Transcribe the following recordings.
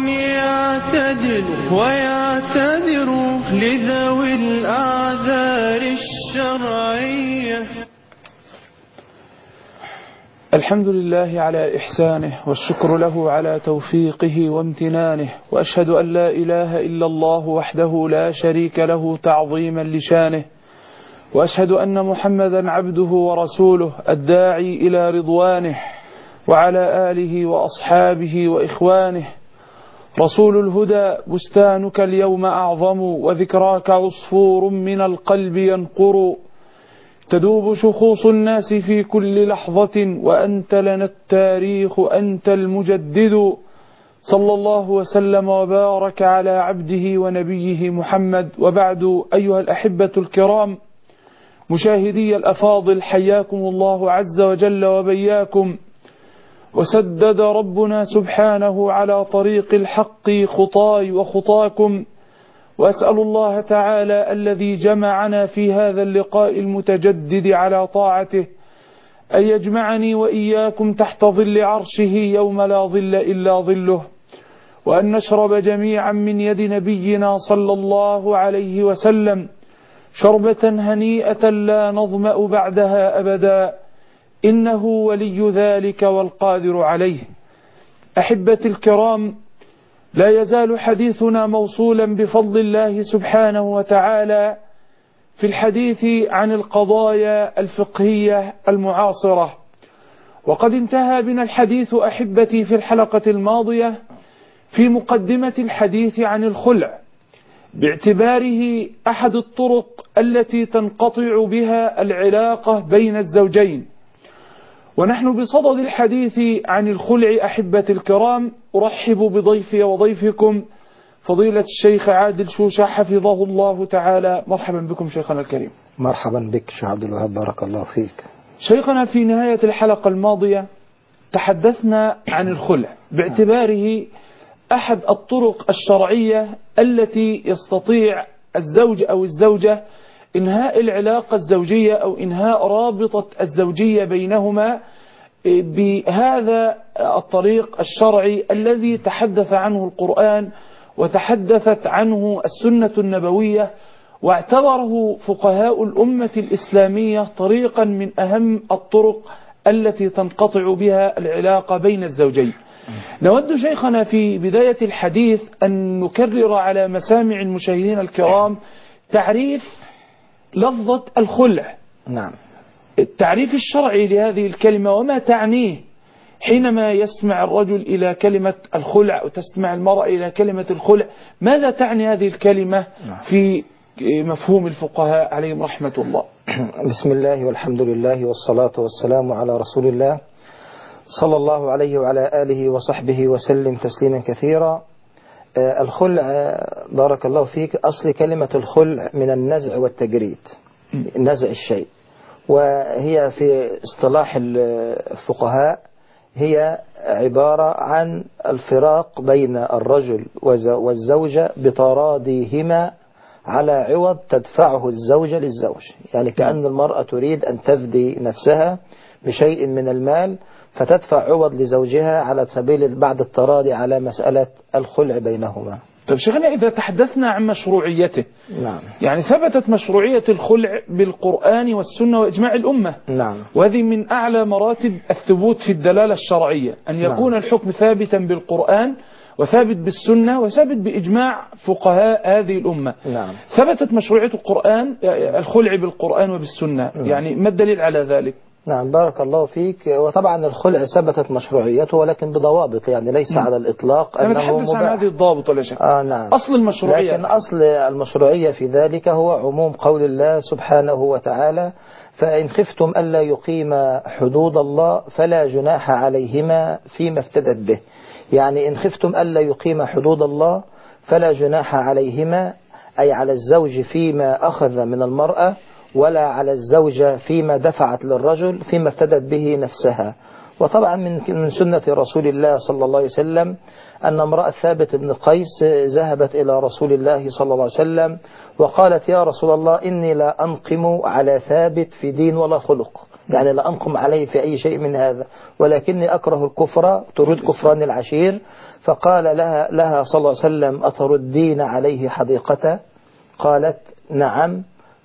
يعتدل ويعتذر لذوي الأعذار الشرعية. الحمد لله على إحسانه والشكر له على توفيقه وامتنانه، وأشهد أن لا إله إلا الله وحده لا شريك له تعظيما لشانه، وأشهد أن محمدا عبده ورسوله الداعي إلى رضوانه، وعلى آله وأصحابه وإخوانه. رسول الهدى بستانك اليوم أعظم، وذكراك عصفور من القلب ينقر، تدوب شخوص الناس في كل لحظة، وأنت لنا التاريخ أنت المجدد. صلى الله وسلم وبارك على عبده ونبيه محمد. وبعد، أيها الأحبة الكرام مشاهدي الأفاضل، حياكم الله عز وجل وبياكم، وسدد ربنا سبحانه على طريق الحق خطاي وخطاكم، وأسأل الله تعالى الذي جمعنا في هذا اللقاء المتجدد على طاعته أن يجمعني وإياكم تحت ظل عرشه يوم لا ظل إلا ظله، وأن نشرب جميعا من يد نبينا صلى الله عليه وسلم شربة هنيئة لا نظمأ بعدها أبدا، إنه ولي ذلك والقادر عليه. أحبتي الكرام، لا يزال حديثنا موصولا بفضل الله سبحانه وتعالى في الحديث عن القضايا الفقهية المعاصرة، وقد انتهى بنا الحديث أحبتي في الحلقة الماضية في مقدمة الحديث عن الخلع، باعتباره أحد الطرق التي تنقطع بها العلاقة بين الزوجين. ونحن بصدد الحديث عن الخلع أحبتي الكرام، أرحب بضيفي وضيفكم فضيلة الشيخ عادل شوشة حفظه الله تعالى. مرحبا بكم شيخنا الكريم. مرحبا بك شيخ عبد الوهاب، بارك الله فيك. شيخنا، في نهاية الحلقة الماضية تحدثنا عن الخلع باعتباره أحد الطرق الشرعية التي يستطيع الزوج أو الزوجة إنهاء العلاقة الزوجية أو إنهاء رابطة الزوجية بينهما بهذا الطريق الشرعي الذي تحدث عنه القرآن وتحدثت عنه السنة النبوية، واعتبره فقهاء الأمة الإسلامية طريقا من أهم الطرق التي تنقطع بها العلاقة بين الزوجين. نود شيخنا في بداية الحديث أن نكرر على مسامع المشاهدين الكرام تعريف لفظة الخلع. نعم. التعريف الشرعي لهذه الكلمة وما تعنيه حينما يسمع الرجل إلى كلمة الخلع وتسمع المرأة إلى كلمة الخلع، ماذا تعني هذه الكلمة في مفهوم الفقهاء عليهم رحمة الله؟ بسم الله والحمد لله والصلاة والسلام على رسول الله صلى الله عليه وعلى آله وصحبه وسلم تسليما كثيرا. الخلع بارك الله فيك، أصل كلمة الخلع من النزع والتجريد، نزع الشيء، وهي في اصطلاح الفقهاء هي عبارة عن الفراق بين الرجل والزوجة بتراضيهما على عوض تدفعه الزوجة للزوج، يعني كأن المرأة تريد أن تفدي نفسها بشيء من المال فتدفع عوض لزوجها على سبيل بعد التراضي على مسألة الخلع بينهما. طيب شيخنا، إذا تحدثنا عن مشروعيته، نعم، يعني ثبتت مشروعية الخلع بالقرآن والسنة وإجماع الأمة، نعم، وهذه من أعلى مراتب الثبوت في الدلالة الشرعية، أن يكون نعم. الحكم ثابتا بالقرآن وثابت بالسنة وثابت بإجماع فقهاء هذه الأمة. نعم. ثبتت مشروعية الخلع بالقرآن وبالسنة، نعم. يعني ما الدليل على ذلك؟ نعم بارك الله فيك. وطبعا الخلع ثبتت مشروعيته ولكن بضوابط، يعني ليس على الإطلاق أنه مباح. نتحدث عن هذه الضوابط ولا شك. نعم. أصل المشروعية، لكن أصل المشروعية في ذلك هو عموم قول الله سبحانه وتعالى: فإن خفتم ألا يقيما حدود الله فلا جناح عليهما فيما افتدت به. يعني إن خفتم ألا يقيما حدود الله فلا جناح عليهما، أي على الزوج فيما أخذ من المرأة، ولا على الزوجة فيما دفعت للرجل فيما افتدت به نفسها. وطبعا من سنة رسول الله صلى الله عليه وسلم أن امرأة ثابت بن قيس ذهبت إلى رسول الله صلى الله عليه وسلم وقالت يا رسول الله إني لا أنقم على ثابت في دين ولا خلق، يعني لا أنقم عليه في أي شيء من هذا، ولكني أكره الكفر، تريد كفران العشير. فقال لها صلى الله عليه وسلم أتردين عليه حديقته؟ قالت نعم،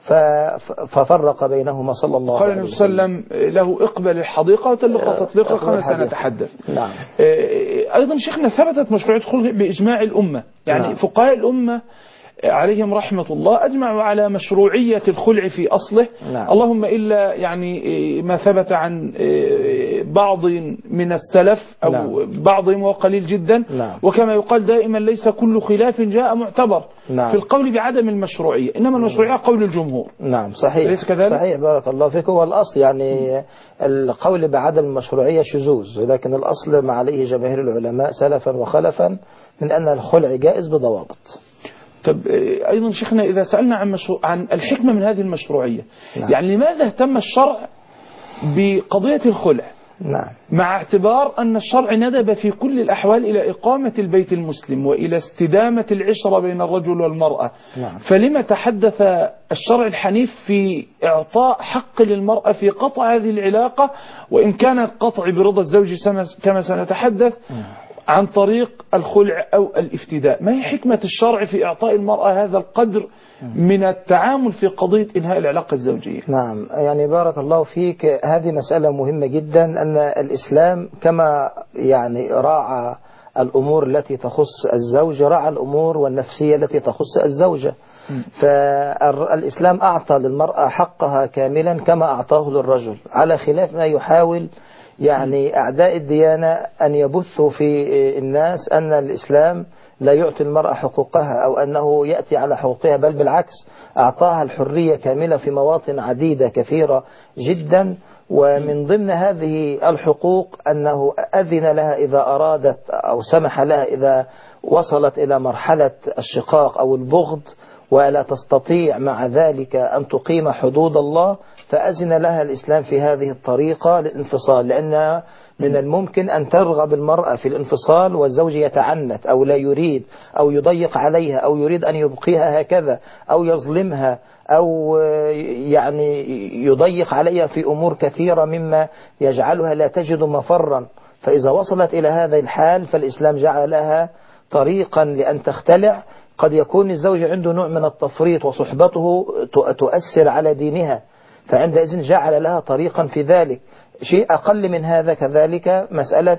ففرق بينهما صلى الله عليه وسلم. قال النبي صلى الله عليه وسلم له اقبل الحديقة وطلق تطليقا كما سنتحدث. نعم. أيضا شيخنا ثبتت مشروعية الخلع بإجماع الأمة، يعني نعم. فقهاء الأمة عليهم رحمة الله أجمعوا على مشروعية الخلع في أصله. نعم. اللهم إلا يعني ما ثبت عن بعض من السلف أو نعم. بعضهم وقليل جدا. نعم. وكما يقال دائما ليس كل خلاف جاء معتبر. نعم. في القول بعدم المشروعية، إنما المشروعية قول الجمهور. نعم صحيح. ليس كذلك؟ صحيح بارك الله فيك. هو الأصل يعني القول بعدم المشروعية شذوذ، ولكن الأصل ما عليه جماهير العلماء سلفا وخلفا من أن الخلع جائز بضوابط. طب أيضا شيخنا إذا سألنا عن الحكمة من هذه المشروعية، نعم. يعني لماذا اهتم الشرع بقضية الخلع؟ نعم. مع اعتبار أن الشرع ندب في كل الأحوال إلى إقامة البيت المسلم وإلى استدامة العشرة بين الرجل والمرأة. نعم. فلما تحدث الشرع الحنيف في إعطاء حق للمرأة في قطع هذه العلاقة، وإن كان القطع برضا الزوج كما سنتحدث عن طريق الخلع أو الافتداء؟ ما هي حكمة الشرع في إعطاء المرأة هذا القدر من التعامل في قضية إنهاء العلاقة الزوجية؟ نعم، يعني بارك الله فيك، هذه مسألة مهمة جدا، أن الإسلام كما يعني راعى الأمور التي تخص الزوج راعى الأمور والنفسية التي تخص الزوجة. فالإسلام أعطى للمرأة حقها كاملا كما أعطاه للرجل، على خلاف ما يحاول يعني أعداء الديانة أن يبثوا في الناس أن الإسلام لا يعطي المرأة حقوقها أو أنه يأتي على حقوقها، بل بالعكس أعطاها الحرية كاملة في مواطن عديدة كثيرة جدا. ومن ضمن هذه الحقوق أنه أذن لها إذا أرادت أو سمح لها إذا وصلت إلى مرحلة الشقاق أو البغض ولا تستطيع مع ذلك أن تقيم حدود الله، فأذن لها الإسلام في هذه الطريقة للانفصال، لأن من الممكن أن ترغب المرأة في الانفصال والزوج يتعنت أو لا يريد أو يضيق عليها أو يريد أن يبقيها هكذا أو يظلمها أو يعني يضيق عليها في أمور كثيرة مما يجعلها لا تجد مفرا. فإذا وصلت إلى هذا الحال فالإسلام جعل لها طريقا لأن تختلع. قد يكون الزوج عنده نوع من التفريط وصحبته تؤثر على دينها، فعندئذ جعل لها طريقا في ذلك. شيء أقل من هذا كذلك مسألة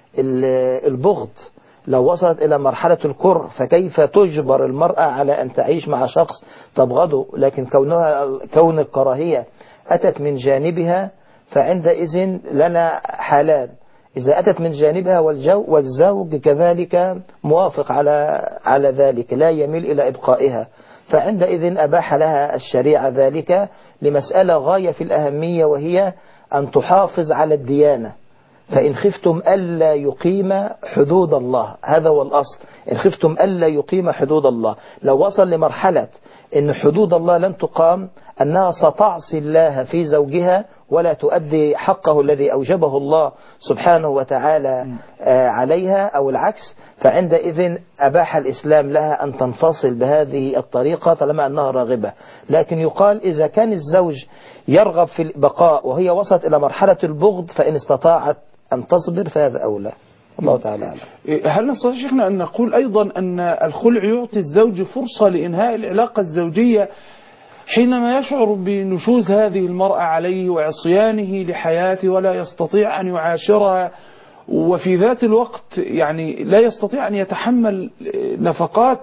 البغض، لو وصلت إلى مرحلة الكره فكيف تجبر المرأة على أن تعيش مع شخص تبغضه، لكن كون الكراهية أتت من جانبها فعندئذ لنا حالان: إذا أتت من جانبها والزوج كذلك موافق على ذلك لا يميل إلى إبقائها، فعندئذ أباح لها الشريعة ذلك لمسألة غاية في الأهمية، وهي أن تحافظ على الديانة. فإن خفتم ألا يقيم حدود الله، هذا هو الأصل، إن خفتم ألا يقيم حدود الله. لو وصل لمرحلة إن حدود الله لن تقام، أنها ستعصي الله في زوجها ولا تؤدي حقه الذي أوجبه الله سبحانه وتعالى عليها أو العكس، فعندئذ أباح الإسلام لها أن تنفصل بهذه الطريقة طالما أنها راغبة. لكن يقال إذا كان الزوج يرغب في البقاء وهي وصلت إلى مرحلة البغض فإن استطاعت أن تصبر فهذا أولى. الله تعالى أعلم. هل نستطيع شيخنا أن نقول أيضا أن الخلع يعطي الزوج فرصة لإنهاء العلاقة الزوجية حينما يشعر بنشوز هذه المرأة عليه وعصيانه لحياته ولا يستطيع أن يعاشرها، وفي ذات الوقت يعني لا يستطيع أن يتحمل نفقات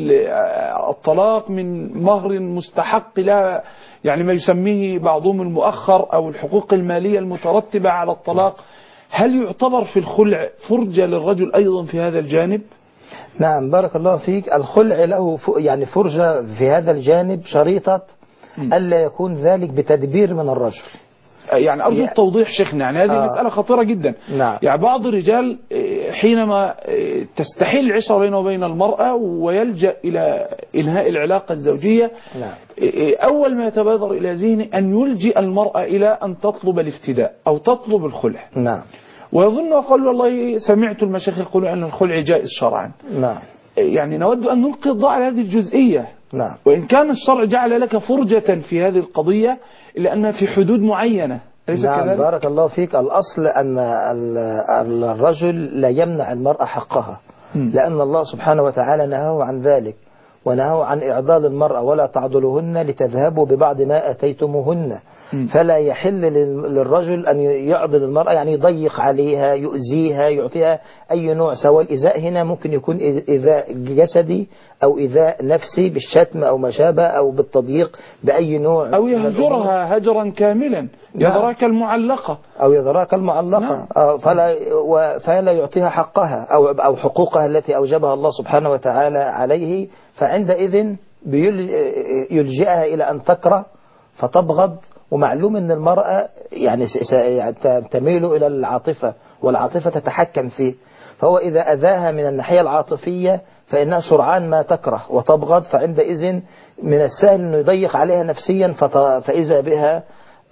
الطلاق من مهر مستحق لا، يعني ما يسميه بعضهم المؤخر أو الحقوق المالية المترتبة على الطلاق؟ هل يعتبر في الخلع فرجة للرجل أيضا في هذا الجانب؟ نعم بارك الله فيك. الخلع له يعني فرجة في هذا الجانب، شريطة ألا يكون ذلك بتدبير من الرجل. يعني أرجو التوضيح شيخنا، يعني هذه مسألة خطيرة جدا. نعم. يعني بعض الرجال حينما تستحيل العشرة بينه وبين المرأة ويلجأ إلى إنهاء العلاقة الزوجية، نعم. أول ما يتبادر إلى ذهنه أن يلجئ المرأة إلى أن تطلب الافتداء أو تطلب الخلع. نعم. ويظن وقال والله سمعت المشايخ يقولون أن الخلع جائز شرعا. نعم. يعني نود أن نلقي الضوء على هذه الجزئية. نعم. وإن كان الشرع جعل لك فرجة في هذه القضية إلا أنها في حدود معينة. نعم بارك الله فيك. الأصل أن الرجل لا يمنع المرأة حقها، لأن الله سبحانه وتعالى نهاه عن ذلك، ونهاه عن إعضال المرأة ولا تعضلهن لتذهبوا ببعض ما أتيتموهن. فلا يحل للرجل أن يعضل المرأة، يعني يضيق عليها، يؤذيها، يعطيها أي نوع، سواء الإيذاء هنا ممكن يكون إيذاء جسدي أو إيذاء نفسي بالشتم أو ما شابه أو بالتضييق بأي نوع، أو يهجرها هجرا كاملا، يذراك المعلقة أو يذراك المعلقة. فلا يعطيها حقها أو حقوقها التي أوجبها الله سبحانه وتعالى عليه. فعندئذ يلجئها إلى أن تكره فتبغض. ومعلوم أن المرأة يعني تميل إلى العاطفة، والعاطفة تتحكم فيه. فهو إذا أذاها من الناحية العاطفية فإنها سرعان ما تكره وتبغض، فعندئذ من السهل أنه يضيق عليها نفسيا، فإذا بها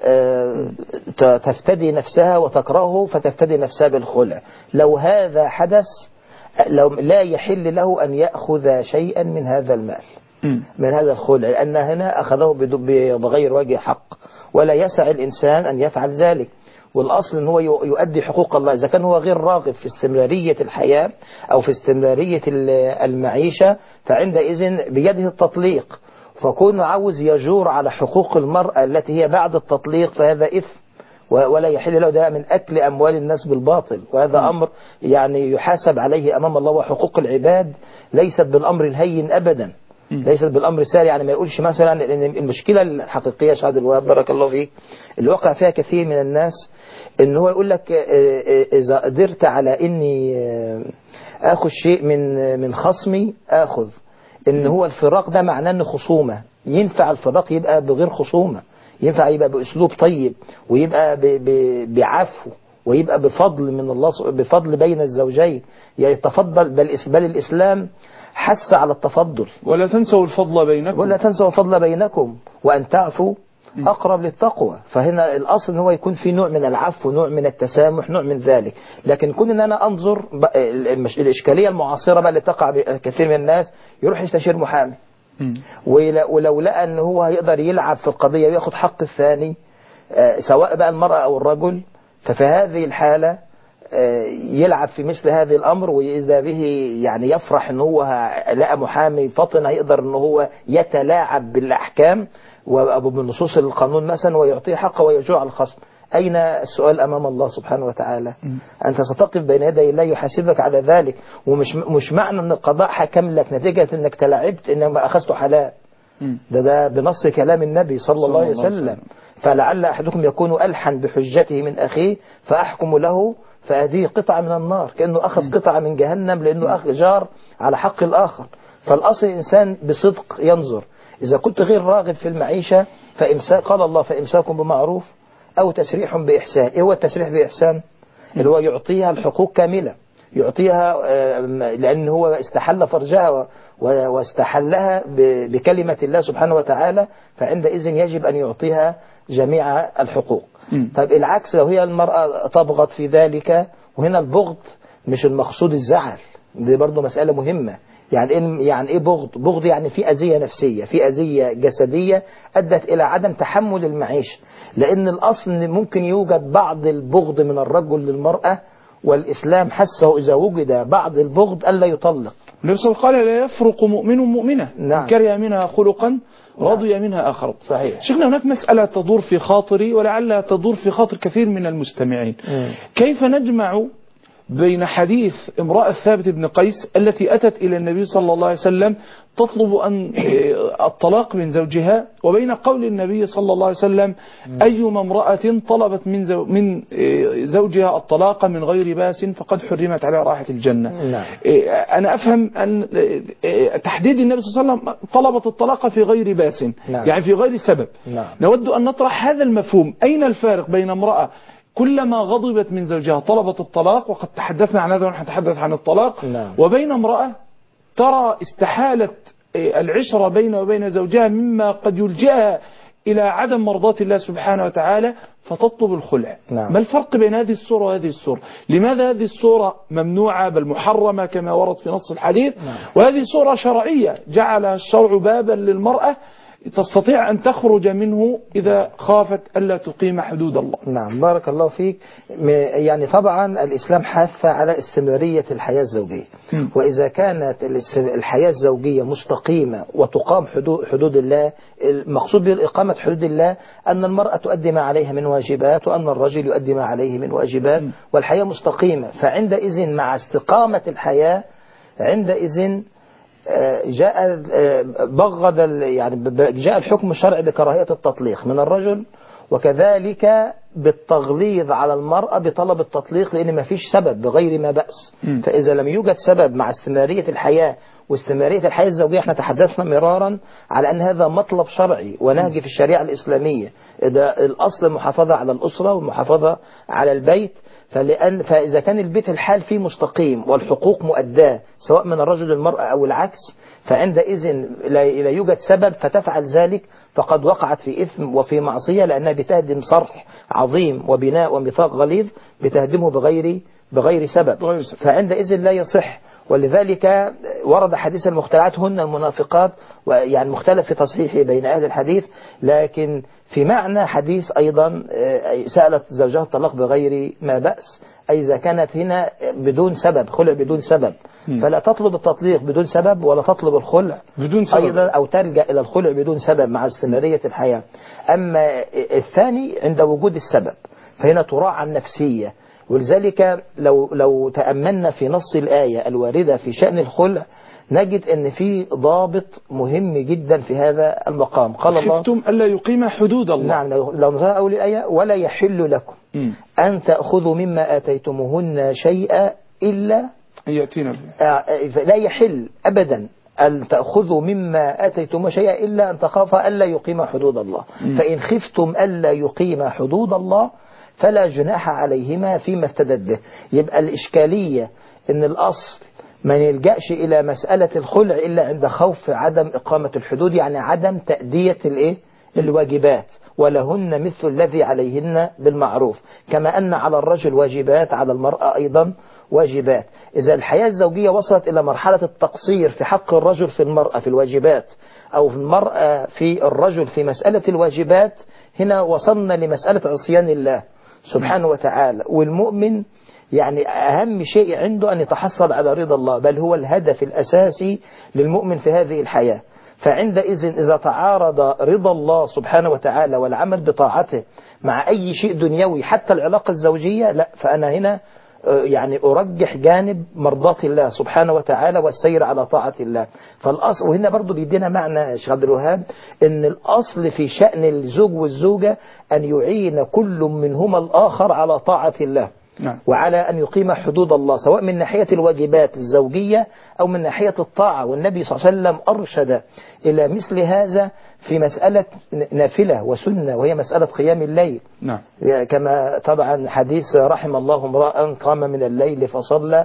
تفتدي نفسها وتكرهه، فتفتدي نفسها بالخلع. لو هذا حدث لا يحل له أن يأخذ شيئا من هذا المال، من هذا الخلع، لأن هنا أخذه بغير وجه حق، ولا يسع الإنسان أن يفعل ذلك. والأصل أنه يؤدي حقوق الله. إذا كان هو غير راغب في استمرارية الحياة أو في استمرارية المعيشة، فعندئذ بيده التطليق. فكونه عاوز يجور على حقوق المرأة التي هي بعد التطليق فهذا إثم، ولا يحل له ده من أكل أموال الناس بالباطل، وهذا أمر يعني يحاسب عليه أمام الله. وحقوق العباد ليست بالأمر الهين أبدا، ليست بالأمر السهل. يعني ما يقولش مثلا ان المشكلة الحقيقية شهد الوهاب بارك الله فيك اللي وقع فيها كثير من الناس، ان هو يقول لك إذا قدرت على إني أخذ شيء من خصمي أخذ. إن هو الفراق ده معناه إن خصومة، ينفع الفراق يبقى بغير خصومة، ينفع يبقى بأسلوب طيب، ويبقى بعفو، ويبقى بفضل من الله، بفضل بين الزوجين يتفضل. بل الإسلام حث على التفضل. ولا تنسوا الفضل بينكم، ولا تنسوا الفضل بينكم وأن تعفوا أقرب للتقوى. فهنا الأصل إن هو يكون في نوع من العفو، نوع من التسامح، نوع من ذلك. لكن كون إن أنا أنظر الإشكالية المعاصرة بقى اللي تقع بكثير من الناس، يروح يستشير محامي، ولو لقى إن هو هيقدر يلعب في القضية وياخد حق الثاني، سواء بقى المرأة أو الرجل، ففي هذه الحالة يلعب في مثل هذه الأمر. وإذا به يعني يفرح إن هو لقى محامي فطن هيقدر إن هو يتلاعب بالأحكام وبنصوص القانون مثلا ويعطيه حقه ويجوع الخصم. أين السؤال أمام الله سبحانه وتعالى؟ أنت ستقف بين يدي الله يحاسبك على ذلك. ومش معنى أن القضاء حكم لك نتيجة أنك تلاعبت إنما أخذته حلال. ده بنص كلام النبي صلى الله عليه وسلم. فلعل أحدكم يكون ألحن بحجته من أخيه فأحكم له فهذه قطعة من النار، كأنه أخذ قطعة من جهنم لأنه جار على حق الآخر. فالأصل الإنسان بصدق ينظر. إذا كنت غير راغب في المعيشة قال الله فإمساكم بمعروف أو تسريح بإحسان. إيه هو التسريح بإحسان؟ اللي هو يعطيها الحقوق كاملة، يعطيها لأن هو استحل فرجها واستحلها بكلمة الله سبحانه وتعالى، فعندئذ يجب أن يعطيها جميع الحقوق. طيب العكس، لو هي المرأة تبغض في ذلك، وهنا البغض مش المقصود الزعل، دي برضو مسألة مهمة. يعني ايه بغض؟ بغض يعني في أذية نفسية، في أذية جسدية أدت إلى عدم تحمل المعيشة. لأن الأصل إن ممكن يوجد بعض البغض من الرجل للمرأة، والإسلام حثه إذا وجد بعض البغض ألا يطلق. النبي صلى الله عليه وسلم قال لا يفرق مؤمن مؤمنة، نعم. كره منها خلقا رضي منها آخر. صحيح. شيخنا هناك مسألة تدور في خاطري ولعلها تدور في خاطر كثير من المستمعين. كيف نجمع بين حديث امرأة ثابت بن قيس التي أتت إلى النبي صلى الله عليه وسلم تطلب أن الطلاق من زوجها، وبين قول النبي صلى الله عليه وسلم أيما امرأة طلبت من زوجها الطلاق من غير باس فقد حرمت على رائحة الجنة. أنا أفهم أن تحديد النبي صلى الله عليه وسلم طلبت الطلاق في غير باس، يعني في غير سبب. نود أن نطرح هذا المفهوم. أين الفارق بين امرأة كلما غضبت من زوجها طلبت الطلاق، وقد تحدثنا عن هذا ونحن نتحدث عن الطلاق، وبين امرأة ترى استحالة العشرة بين وبين زوجها مما قد يلجأها إلى عدم مرضاة الله سبحانه وتعالى فتطلب الخلع. نعم. ما الفرق بين هذه الصورة وهذه الصورة؟ لماذا هذه الصورة ممنوعة بل محرمة كما ورد في نص الحديث؟ نعم. وهذه صورة شرعية جعلها الشرع بابا للمرأة تستطيع أن تخرج منه إذا خافت ألا تقيم حدود الله. نعم، بارك الله فيك. يعني طبعا الإسلام حث على استمرارية الحياة الزوجية، وإذا كانت الحياة الزوجية مستقيمة وتقام حدود الله، المقصود بإقامة حدود الله أن المرأة تؤدي ما عليها من واجبات وأن الرجل يؤدي ما عليه من واجبات، والحياة مستقيمة. فعندئذ مع استقامة الحياة عندئذ جاء جاء الحكم الشرعي بكراهية التطليق من الرجل، وكذلك بالتغليظ على المرأة بطلب التطليق، لأن ما فيش سبب بغير ما بأس. فإذا لم يوجد سبب مع استمرارية الحياة واستمرارية الحياة الزوجية، احنا تحدثنا مرارا على أن هذا مطلب شرعي ونهج في الشريعة الإسلامية. إذا الأصل المحافظة على الأسرة والمحافظة على البيت، فإذا كان البيت الحال فيه مستقيم والحقوق مؤداة سواء من الرجل للمرأة أو العكس، فعندئذ لا يوجد سبب فتفعل ذلك، فقد وقعت في إثم وفي معصية، لأنها بتهدم صرح عظيم وبناء وميثاق غليظ بتهدمه بغير سبب، فعندئذ لا يصح. ولذلك ورد حديث المختلعات هن المنافقات، ويعني مختلف في تصحيحه بين أهل الحديث، لكن في معنى حديث أيضا سألت زوجها الطلاق بغير ما بأس، أي إذا كانت هنا بدون سبب، خلع بدون سبب، فلا تطلب التطليق بدون سبب ولا تطلب الخلع بدون سبب أيضا، أو تلجأ إلى الخلع بدون سبب مع استمرارية الحياة. أما الثاني عند وجود السبب فهنا تراعى النفسية. ولذلك لو تأملنا في نص الآية الواردة في شأن الخلع نجد أن في ضابط مهم جدا في هذا المقام. قال الله: خفتم ألا يقيم حدود الله. نعم، لو نظر أول الآية: ولا يحل لكم أن تأخذوا مما آتيتموهن شيئا إلا يأتينا لا يحل أبدا أن تأخذوا مما آتيتم شيئا إلا أن تخافا ألا يقيم حدود الله. فإن خفتم ألا يقيم حدود الله فلا جناح عليهما فيما افتدت به. يبقى الإشكالية أن الأصل ما يلجأش إلى مسألة الخلع إلا عند خوف عدم إقامة الحدود، يعني عدم تأدية الواجبات، ولهن مثل الذي عليهن بالمعروف، كما أن على الرجل واجبات على المرأة أيضا واجبات. إذا الحياة الزوجية وصلت إلى مرحلة التقصير في حق الرجل في المرأة في الواجبات، أو في المرأة في الرجل في مسألة الواجبات، هنا وصلنا لمسألة عصيان الله سبحانه وتعالى. والمؤمن يعني أهم شيء عنده أن يتحصل على رضا الله، بل هو الهدف الأساسي للمؤمن في هذه الحياة. فعندئذ إذا تعارض رضا الله سبحانه وتعالى والعمل بطاعته مع أي شيء دنيوي حتى العلاقة الزوجية، لا، فأنا هنا يعني أرجح جانب مرضاة الله سبحانه وتعالى والسير على طاعة الله. فالأصل، وهنا برضو بيدينا معنى شيخ عبد الوهاب، أن الأصل في شأن الزوج والزوجة أن يعين كل منهما الآخر على طاعة الله، نعم، وعلى أن يقيم حدود الله، سواء من ناحية الواجبات الزوجية أو من ناحية الطاعة. والنبي صلى الله عليه وسلم أرشد إلى مثل هذا في مسألة نافلة وسنة، وهي مسألة قيام الليل. نعم. كما طبعا حديث: رحم الله امرأ قام من الليل فصلى،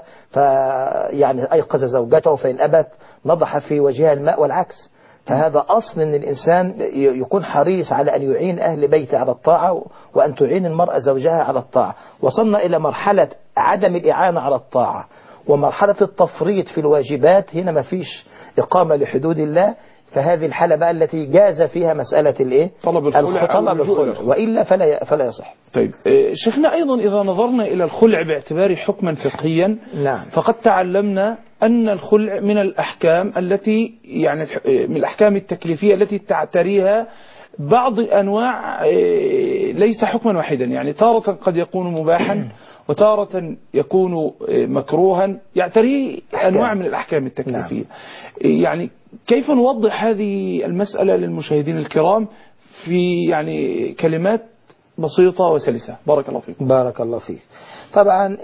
فيعني أيقظ زوجته فإن أبت نضح في وجهها الماء، والعكس. فهذا أصل أن الإنسان يكون حريص على أن يعين أهل بيته على الطاعة، وأن تعين المرأة زوجها على الطاعة. وصلنا إلى مرحلة عدم الإعانة على الطاعة ومرحلة التفريط في الواجبات، هنا ما فيش إقامة لحدود الله. فهذه الحالة بقى التي جاز فيها مسألة طلب الخلع، وإلا فلا يصح. طيب شيخنا، أيضا إذا نظرنا إلى الخلع باعتباره حكما فقهيا، نعم، فقد تعلمنا أن الخلع من الأحكام التي يعني من الأحكام التكليفية التي تعتريها بعض أنواع ليس حكما واحدا، يعني تارة قد يكون مباحا وتارة يكون مكروها، يعتريه أنواع من الأحكام التكليفية. نعم. يعني كيف نوضح هذه المسألة للمشاهدين الكرام في يعني كلمات بسيطة وسلسة؟ بارك الله فيك. بارك الله فيك. طبعا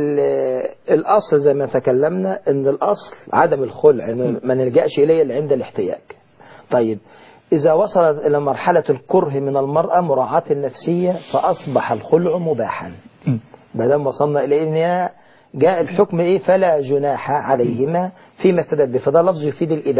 الأصل زي ما تكلمنا أن الأصل عدم الخلع، ما نلجأش إليه إلا عند الاحتياج. طيب إذا وصلت إلى مرحلة الكره من المرأة مراعاة النفسية فأصبح الخلع مباحا. بدل وصلنا إلى أن جاء الحكم فلا جناح عليهما فيما افتدت به، فده لفظ يفيد الإباحة.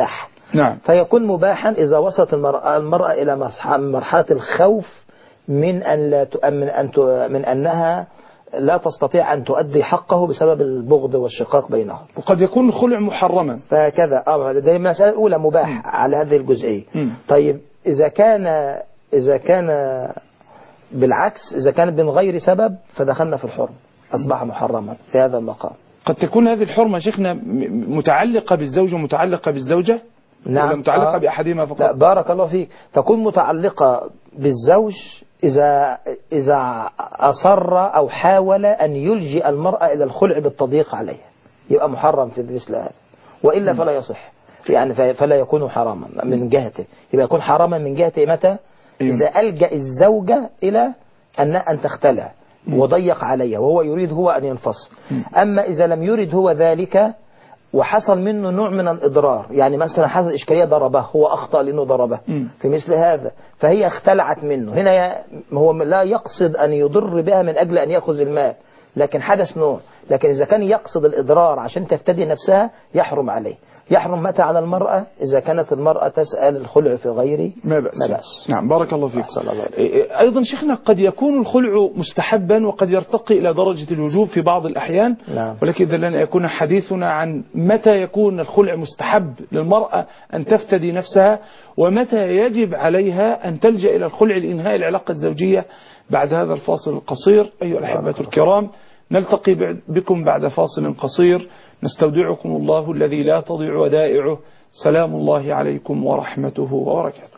نعم. فيكون مباحا إذا وصلت المرأة إلى مرحلة الخوف من أن لا من أنها لا تستطيع أن تؤدي حقه بسبب البغض والشقاق بينهم. وقد يكون الخلع محرما. فكذا دي المسألة الأولى مباح على هذه الجزئية. طيب إذا كان بالعكس، إذا كان من غير سبب فدخلنا في الحرم، أصبح محرما في هذا المقام. قد تكون هذه الحرمة شيخنا متعلقة بالزوج ومتعلقة بالزوجة؟ نعم. ولا متعلقة بأحدهما فقط؟ لا، بارك الله فيك، تكون متعلقة بالزوج إذا أصر أو حاول أن يلجئ المرأة إلى الخلع بالتضييق عليها، يبقى محرم في مثل هذا، وإلا فلا يصح، يعني فلا يكون حراما من جهته، يبقى يكون حراما من جهته متى؟ إذا ألجأ الزوجة إلى أن تختلع وضيق عليها وهو يريد هو أن ينفصل. أما إذا لم يرد هو ذلك وحصل منه نوع من الإضرار، يعني مثلا حصل إشكالية ضربه، هو أخطأ لأنه ضربه في مثل هذا، فهي اختلعت منه، هنا هو لا يقصد أن يضر بها من أجل أن يأخذ المال، لكن حدث نوع. لكن إذا كان يقصد الإضرار عشان تفتدي نفسها يحرم عليه. يحرم متى على المرأة؟ إذا كانت المرأة تسأل الخلع في غير ما بأس. نعم، بارك الله فيك. أيضا شيخنا قد يكون الخلع مستحبا وقد يرتقي إلى درجة الوجوب في بعض الأحيان. نعم. ولكن إذا لن يكون حديثنا عن متى يكون الخلع مستحب للمرأة أن تفتدي نفسها، ومتى يجب عليها أن تلجأ إلى الخلع لإنهاء العلاقة الزوجية. بعد هذا الفاصل القصير أيها الأحبة الكرام، نلتقي بكم بعد فاصل قصير. نستودعكم الله الذي لا تضيع ودائعه. سلام الله عليكم ورحمته وبركاته.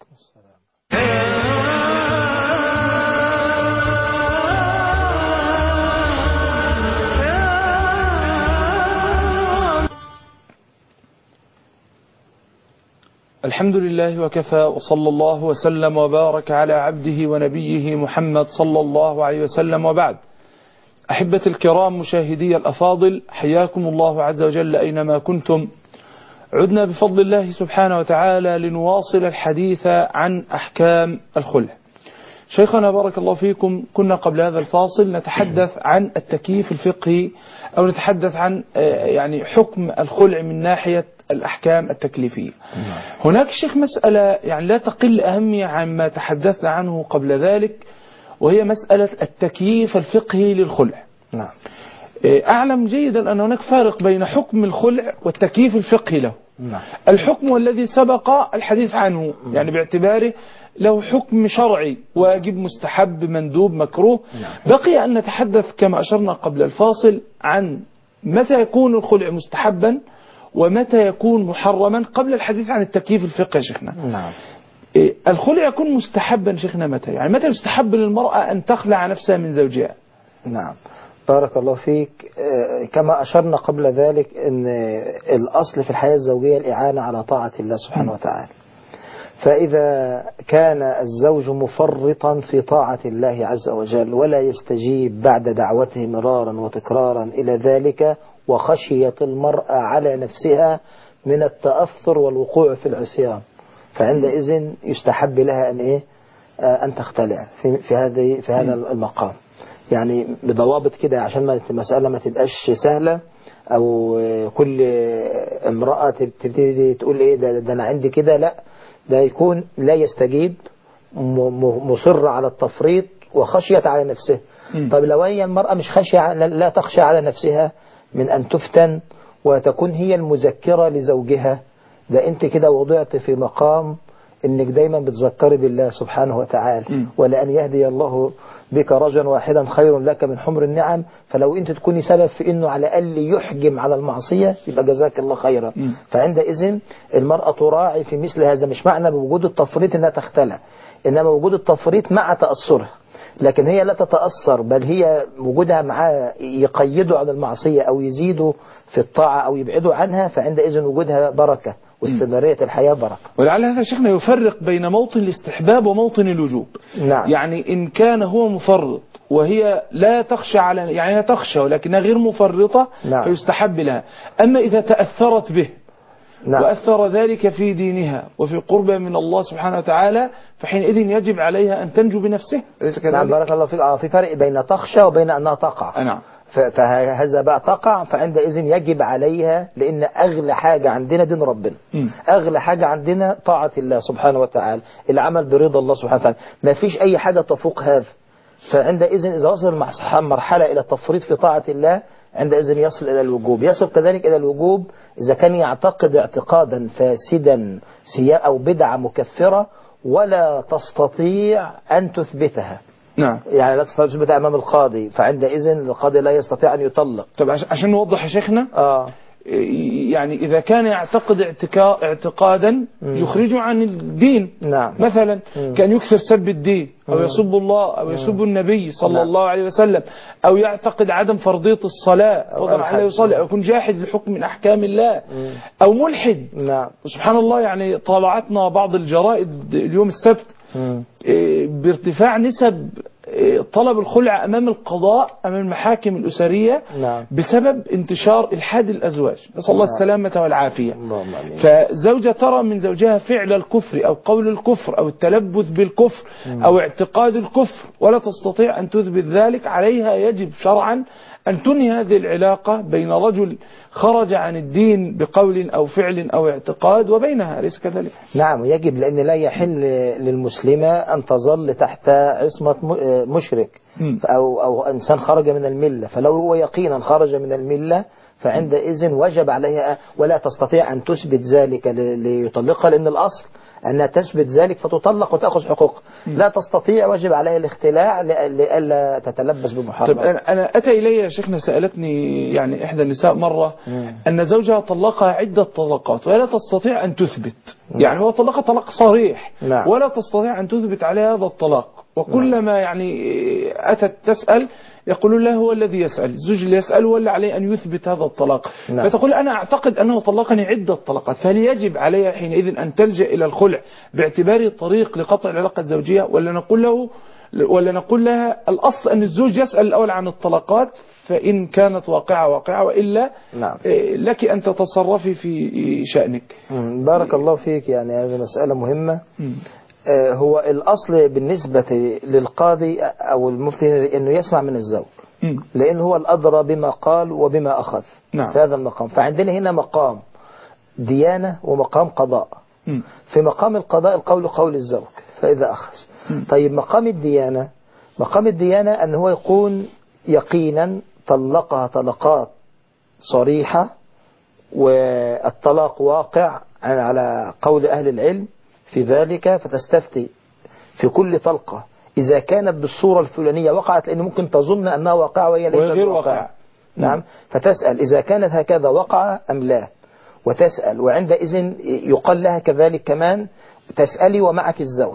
الحمد لله وكفى، وصلى الله وسلم وبارك على عبده ونبيه محمد صلى الله عليه وسلم، وبعد. أحبة الكرام مشاهدي الأفاضل، حياكم الله عز وجل أينما كنتم. عدنا بفضل الله سبحانه وتعالى لنواصل الحديث عن أحكام الخلع. شيخنا بارك الله فيكم، كنا قبل هذا الفاصل نتحدث عن التكييف الفقهي، أو نتحدث عن يعني حكم الخلع من ناحية الأحكام التكليفية. هناك شيخ مسألة يعني لا تقل أهمية عما تحدثنا عنه قبل ذلك، وهي مسألة التكييف الفقهي للخلع. نعم. أعلم جيدا أن هناك فارق بين حكم الخلع والتكييف الفقهي له. نعم. الحكم والذي سبق الحديث عنه يعني باعتباره له حكم شرعي، واجب، مستحب، مندوب، مكروه. نعم. بقي أن نتحدث كما أشرنا قبل الفاصل عن متى يكون الخلع مستحبا ومتى يكون محرما قبل الحديث عن التكييف الفقهي يا شيخنا. نعم. الخلع يكون مستحبا شيخنا متى؟ يعني متى يستحب للمرأة أن تخلع نفسها من زوجها؟ نعم، بارك الله فيك. كما أشرنا قبل ذلك أن الأصل في الحياة الزوجية الإعانة على طاعة الله سبحانه وتعالى. فإذا كان الزوج مفرطا في طاعة الله عز وجل ولا يستجيب بعد دعوته مرارا وتكرارا إلى ذلك، وخشية المرأة على نفسها من التأثر والوقوع في العصيان، فعندئذ يستحب لها أن تختلع في هذا المقام، يعني بضوابط كده عشان المسألة ما تبقاش سهلة، أو كل امرأة تبتدي تقول ده أنا عندي كده، لا، ده يكون لا يستجيب، مصر على التفريط وخشية على نفسه. طيب لو هي المرأة مش خشية، لا تخشى على نفسها من أن تفتن وتكون هي المذكرة لزوجها، ده أنت كده وضعت في مقام إنك دايما بتذكري بالله سبحانه وتعالى، ولأن يهدي الله بك رجلا واحدا خير لك من حمر النعم. فلو أنت تكوني سبب في إنه على الأقل يحجم على المعصية يبقى جزاك الله خيرا. فعندئذ المرأة تراعي في مثل هذا، مش معنى بوجود التفريط إنها تختلع، إنما وجود التفريط مع تأثرها، لكن هي لا تتأثر، بل هي وجودها معاه يقيده على المعصية أو يزيده في الطاعة أو يبعده عنها، فعندئذ وجودها بركة واستمرارية الحياة بركة. ولعل هذا شيخنا يفرق بين موطن الاستحباب وموطن الوجوب. نعم. يعني إن كان هو مفرط وهي لا تخشى يعني هي تخشى ولكنها غير مفرطة، نعم، فيستحب لها. أما إذا تأثرت به، نعم، وأثر ذلك في دينها وفي قربها من الله سبحانه وتعالى، فحينئذ يجب عليها أن تنجو بنفسها. نعم، بارك الله فيك. في فرق بين تخشى وبين أنها تقع. نعم. فهذا بقى تقع، فعندئذ يجب عليها، لأن أغلى حاجة عندنا دين ربنا، أغلى حاجة عندنا طاعة الله سبحانه وتعالى، العمل برضا الله سبحانه وتعالى، ما فيش أي حاجة تفوق هذا. فعندئذ إذا وصل المرحلة إلى التفريط في طاعة الله، عندئذ يصل إلى الوجوب. يصل كذلك إلى الوجوب إذا كان يعتقد اعتقادا فاسدا أو بدعة مكفرة ولا تستطيع أن تثبتها. نعم. يعني لا تستطيع تثبتها أمام القاضي، فعندئذ القاضي لا يستطيع أن يطلق. طب عشان نوضح يا شيخنا، يعني إذا كان يعتقد اعتقادا يخرجه عن الدين، نعم. مثلا كان يكثر سب الدين أو يسب الله أو يسب النبي صلى الله عليه وسلم، أو يعتقد عدم فرضية الصلاة وضع عليه يصلي، أو يكون جاحد لحكم من أحكام الله، أو ملحد. نعم. سبحان الله، يعني طالعتنا بعض الجرائد اليوم السبت بارتفاع نسب طلب الخلع أمام القضاء، أمام المحاكم الأسرية، نعم. بسبب انتشار إلحاد الأزواج، نسأل الله السلامة والعافية. اللهم آمين. فزوجة ترى من زوجها فعل الكفر أو قول الكفر أو التلبث بالكفر أو اعتقاد الكفر، ولا تستطيع أن تثبت ذلك، عليها يجب شرعا أن تنهي هذه العلاقة بين رجل خرج عن الدين بقول أو فعل أو اعتقاد وبينها، أليس كذلك؟ نعم، يجب، لأن لا يحل للمسلمة أن تظل تحت عصمة مشرك أو إنسان خرج من الملة. فلو هو يقينا خرج من الملة فعندئذ وجب عليها، ولا تستطيع أن تثبت ذلك ليطلقها، لأن الأصل أنها تثبت ذلك فتطلق وتأخذ حقوق. لا تستطيع، وجب عليها الاختلاع لألا تتلبس بمحرم. طيب أنا أتى إلي يا شيخنا، سألتني يعني إحدى النساء مرة أن زوجها طلقها عدة طلقات ولا تستطيع أن تثبت، يعني هو طلقها طلاق صريح، نعم. ولا تستطيع أن تثبت عليه هذا الطلاق، وكلما يعني أتت تسأل يقولون له هو الذي يسأل، الزوج اللي يسأل هو اللي عليه أن يثبت هذا الطلاق. نعم. فتقول أنا أعتقد أنه طلقني عدة طلقات، فهل يجب عليها حينئذ أن تلجأ إلى الخلع باعتباره طريق لقطع العلاقة الزوجية، ولا نقول لها الأصل أن الزوج يسأل الأول عن الطلقات، فإن كانت واقعة وإلا نعم. لك أن تتصرفي في شأنك. بارك الله فيك، يعني هذه مسألة مهمة. هو الأصل بالنسبة للقاضي أو المفتي أنه يسمع من الزوج، لأن هو الأدرى بما قال وبما أخذ. نعم. في هذا المقام، فعندنا هنا مقام ديانة ومقام قضاء. في مقام القضاء القول قول الزوج فإذا أخذ. طيب مقام الديانة أن هو يكون يقينا طلقها طلقات صريحة، والطلاق واقع على قول أهل العلم في ذلك، فتستفتي في كل طلقة إذا كانت بالصورة الفلانية وقعت، لأن ممكن تظن أنها واقعة وهي ليست غير واقعة. نعم. فتسأل إذا كانت هكذا وقع أم لا، وتسأل، وعندئذ يقال لها كذلك كمان تسألي ومعك الزوج.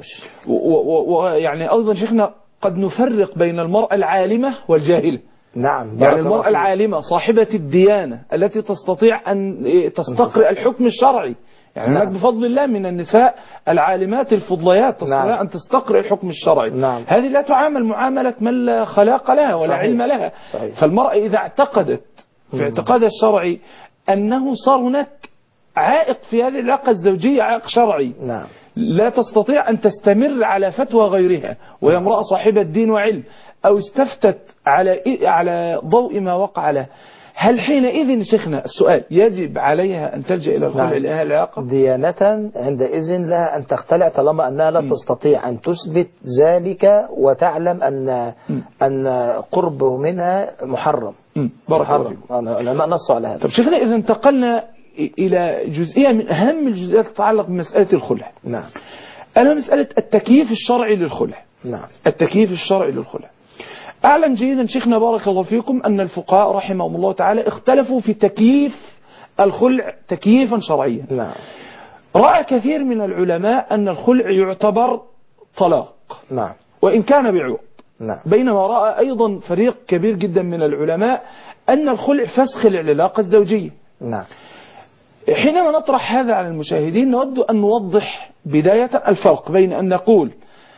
ويعني أيضا شيخنا قد نفرق بين المرأة العالمة والجاهلة. نعم. يعني المرأة العالمة صاحبة الديانة التي تستطيع أن تستقرئ الحكم الشرعي، يعني هناك بفضل الله من النساء العالمات الفضليات تستطيع أن تستقرئ الحكم الشرعي. هذه لا تعامل معاملة من لا خلاق لها ولا علم لها. فالمرأة إذا اعتقدت في اعتقادها الشرعي أنه صار هناك عائق في هذه العلاقة الزوجية، عائق شرعي، لا تستطيع أن تستمر على فتوى غيرها، وهي امرأة صاحبة دين وعلم، أو استفتت على ضوء ما وقع له، هل حينئذ شيخنا السؤال يجب عليها أن تلجأ إلى الخلع لأهل العلاقة؟ ديانة عندئذ لها أن تختلع طالما أنها لا تستطيع أن تثبت ذلك، وتعلم أن قربه منها محرم. بارك الله فيك. العلماء نصوا على هذا. طب شيخنا إذا انتقلنا إلى جزئية من أهم الجزئيات تتعلق بمسألة الخلع. نعم. أنا مسألة التكييف الشرعي للخلع. نعم. التكييف الشرعي للخلع. أعلم جيدا شيخنا بارك الله فيكم أن الفقهاء رحمهم الله تعالى اختلفوا في تكييف الخلع تكييفا شرعيا. نعم. رأى كثير من العلماء أن الخلع يعتبر طلاق. نعم. وإن كان بعوض. نعم. بينما رأى أيضا فريق كبير جدا من العلماء أن الخلع فسخ العلاقة الزوجية. نعم. حينما نطرح هذا على المشاهدين نود أن نوضح بداية الفرق بين أن نقول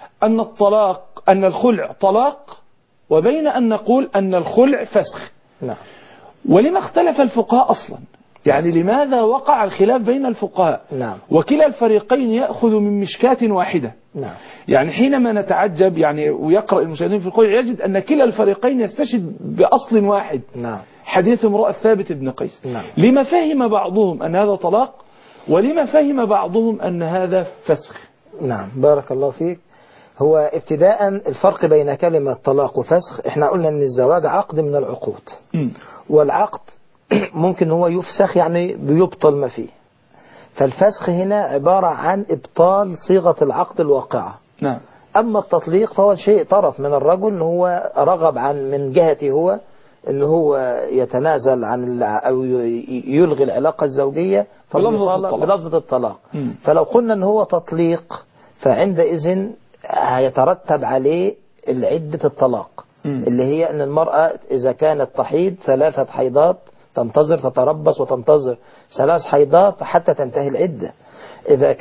أن الخلع طلاق، وبين أن نقول أن الخلع فسخ. نعم. ولما اختلف الفقهاء أصلا؟ يعني لماذا وقع الخلاف بين الفقهاء؟ نعم. وكلا الفريقين يأخذ من مشكاة واحدة. نعم. يعني حينما نتعجب يعني ويقرأ المشاهدين في القول يجد أن كلا الفريقين يستشهد بأصل واحد. نعم. حديث امرأة ثابت بن قيس. نعم. لما فهم بعضهم أن هذا طلاق ولما فهم بعضهم أن هذا فسخ؟ نعم بارك الله فيك. هو ابتداء الفرق بين كلمة طلاق وفسخ، احنا قلنا ان الزواج عقد من العقود، والعقد ممكن هو يفسخ يعني بيبطل ما فيه، فالفسخ هنا عبارة عن إبطال صيغة العقد الواقعة. نعم. أما التطليق فهو شيء طرف من الرجل إن هو رغب عن من جهته هو إن هو يتنازل عن أو يلغي العلاقة الزوجية بلفظة الطلاق. فلو قلنا إن هو تطليق فعندئذ هيترتب عليه العدة الطلاق اللي هي أن المرأة إذا كانت تحيض 3 حيضات تنتظر تتربص وتنتظر 3 حيضات حتى تنتهي العدة. إذا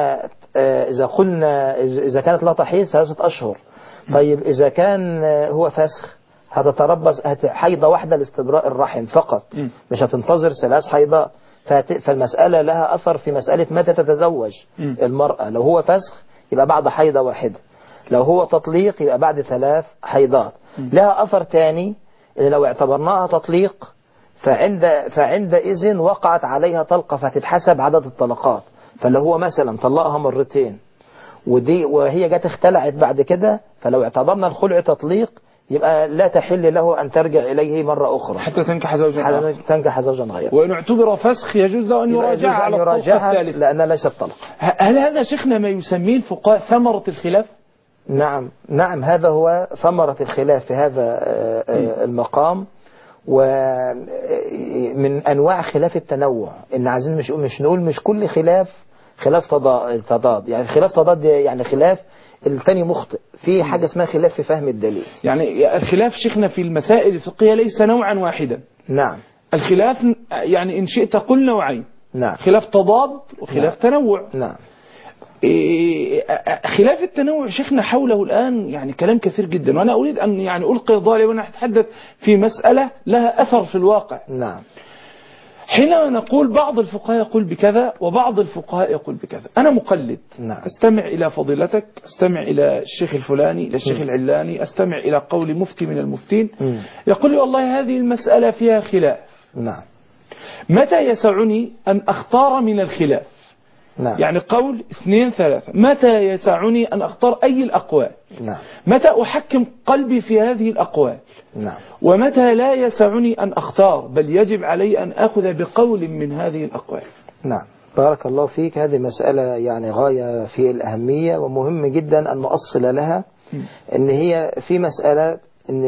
كانت لا تحيض 3 أشهر. طيب إذا كان هو فسخ هتتربص حيضة واحدة لاستبراء الرحم فقط، مش هتنتظر 3 حيضات. فالمسألة لها أثر في مسألة متى تتزوج المرأة. لو هو فسخ يبقى بعد حيضة واحدة، لو هو تطليق يبقى بعد 3 حيضات. لها أثر تاني إن لو اعتبرناها تطليق فعندئذ وقعت عليها طلقة فتتحسب عدد الطلقات. فلو هو مثلا طلقها 2 وهي جت اختلعت بعد كده، فلو اعتبرنا الخلع تطليق يبقى لا تحل له أن ترجع إليه مرة أخرى حتى تنكح زوجا غيره. وإن اعتبر فسخ يجوز له أن يراجع على الطلقة الثالثة لأنها ليست طلق. هل هذا شيخنا ما يسميه الفقهاء ثمرة الخلاف؟ نعم هذا هو ثمرة الخلاف في هذا المقام. ومن أنواع خلاف التنوع إن عايزين مش نقول مش كل خلاف تضاد. يعني خلاف تضاد يعني خلاف التاني مخطئ في حاجة اسمها خلاف في فهم الدليل. يعني الخلاف شيخنا في المسائل الفقهية ليس نوعا واحدا. نعم. الخلاف يعني إن شئت قل نوعين. نعم. خلاف تضاد وخلاف تنوع. نعم. خلاف التنوع شيخنا حوله الآن يعني كلام كثير جدا، وأنا أريد أن يعني ألقي ضالي وأنا أتحدث في مسألة لها أثر في الواقع. نعم. حينما نقول بعض الفقهاء يقول بكذا وبعض الفقهاء يقول بكذا، أنا مقلد. نعم. أستمع إلى فضيلتك، أستمع إلى الشيخ الفلاني، إلى الشيخ العلاني، أستمع إلى قول مفتي من المفتين يقول لي والله هذه المسألة فيها خلاف. نعم. متى يسعني أن أختار من الخلاف؟ نعم. يعني قول 2 3 متى يسعني أن أختار أي الأقوال؟ نعم. متى أحكم قلبي في هذه الأقوال؟ نعم. ومتى لا يسعني أن أختار بل يجب علي أن أخذ بقول من هذه الأقوال؟ نعم بارك الله فيك. هذه مسألة يعني غاية في الأهمية ومهم جدا أن نؤصل لها. إن هي في مسألة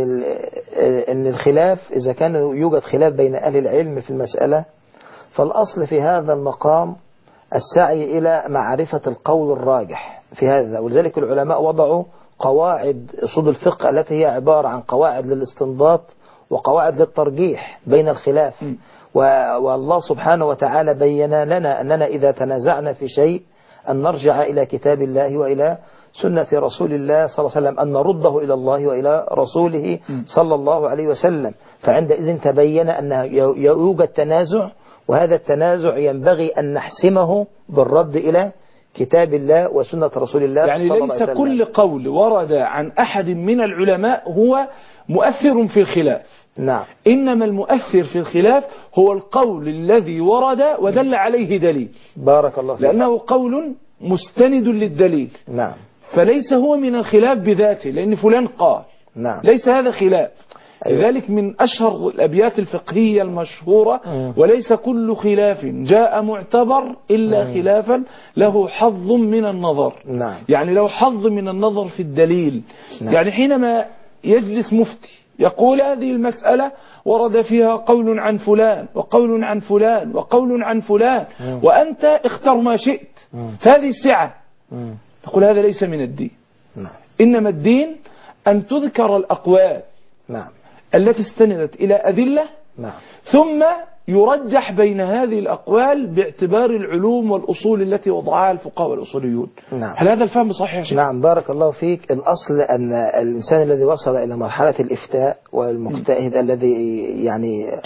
إن الخلاف إذا كان يوجد خلاف بين أهل العلم في المسألة فالأصل في هذا المقام السعي إلى معرفة القول الراجح في هذا. ولذلك العلماء وضعوا قواعد أصول الفقه التي هي عبارة عن قواعد للاستنباط وقواعد للترجيح بين الخلاف. والله سبحانه وتعالى بين لنا أننا إذا تنازعنا في شيء أن نرجع إلى كتاب الله وإلى سنة رسول الله صلى الله عليه وسلم، أن نرده إلى الله وإلى رسوله صلى الله عليه وسلم. فعندئذ تبين أن يوجد تنازع، وهذا التنازع ينبغي أن نحسمه بالرد إلى كتاب الله وسنة رسول الله يعني صلى الله عليه ليس وسلم. كل قول ورد عن أحد من العلماء هو مؤثر في الخلاف. نعم. إنما المؤثر في الخلاف هو القول الذي ورد ودل عليه دليل. بارك الله فيك. لأنه قول مستند للدليل. نعم. فليس هو من الخلاف بذاته لأن فلان قال. نعم. ليس هذا خلاف. أيوة. لذلك من أشهر الأبيات الفقهية المشهورة وليس كل خلاف جاء معتبر إلا خلافا له حظ من النظر. نعم. يعني له حظ من النظر في الدليل. نعم. يعني حينما يجلس مفتي يقول هذه المسألة ورد فيها قول عن فلان وقول عن فلان وقول عن فلان وأنت اختر ما شئت، هذه السعة، نقول هذا ليس من الدين. نعم. إنما الدين أن تذكر الأقوال نعم. التي استندت إلى أدلة. نعم. ثم يرجح بين هذه الأقوال باعتبار العلوم والأصول التي وضعها الفقهاء والأصوليون. نعم. هل هذا الفهم صحيح يا شيخ؟ نعم بارك الله فيك. الأصل أن الإنسان الذي وصل إلى مرحلة الإفتاء والمجتهد الذي يعني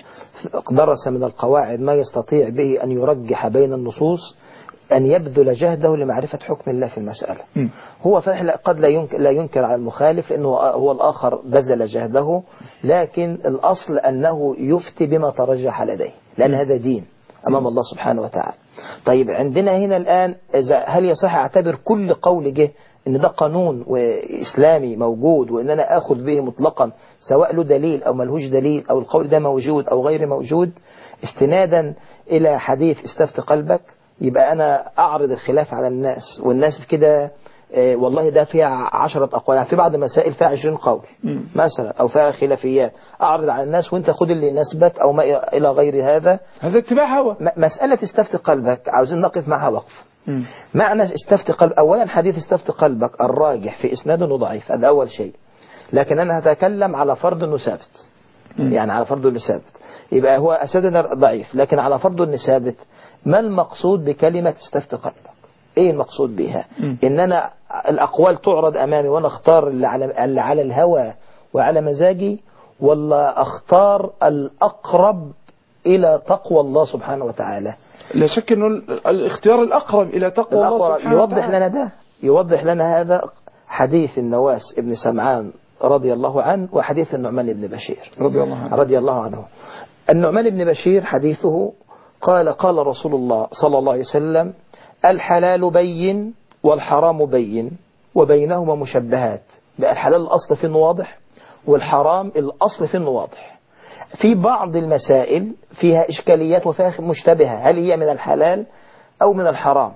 درس من القواعد ما يستطيع به أن يرجح بين النصوص أن يبذل جهده لمعرفة حكم الله في المسألة. هو فعلا قد لا ينكر على المخالف لأنه هو الآخر بذل جهده، لكن الأصل أنه يفتي بما ترجح لديه، لأن هذا دين أمام الله سبحانه وتعالى. طيب عندنا هنا الآن هل يصح أعتبر كل قول جه إن ده قانون وإسلامي موجود وإن أنا آخذ به مطلقا سواء له دليل أو ملهوش دليل أو القول ده موجود أو غير موجود استنادا إلى حديث استفت قلبك؟ يبقى أنا أعرض الخلاف على الناس والناس كده والله ده فيها 10 أقوال، يعني في بعض المسائل فيها 20 قول مثلا أو فيها خلافيات، أعرض على الناس وأنت خد اللي يناسبك أو ما إلى غير هذا. هذا اتباع هوى. مسألة استفت قلبك عاوزين نقف معها وقف. معنى استفت قلب، أولا حديث استفت قلبك الراجح في إسناده ضعيف، هذا أول شيء، لكن أنا هتكلم على فرض أنه ثابت، يعني على فرض أنه ثابت، يبقى هو أساسا ضعيف، لكن على فرض أنه ثابت. ما المقصود بكلمة استفت قلبك؟ ايه المقصود بها؟ ان انا الاقوال تعرض امامي وانا اختار اللي على الهوى وعلى مزاجي، ولا اختار الاقرب الى تقوى الله سبحانه وتعالى؟ لا شك انه الاختيار الاقرب الى تقوى الله سبحانه يوضح لنا ده، يوضح لنا هذا حديث النواس ابن سمعان رضي الله عنه وحديث النعمان بن بشير رضي الله عنه. النعمان بن بشير حديثه قال رسول الله صلى الله عليه وسلم: الحلال بين والحرام بين وبينهما مشبهات. بقى الحلال الأصل فيه واضح والحرام الأصل فيه واضح. في بعض المسائل فيها إشكاليات وفيها مشتبهة، هل هي من الحلال أو من الحرام؟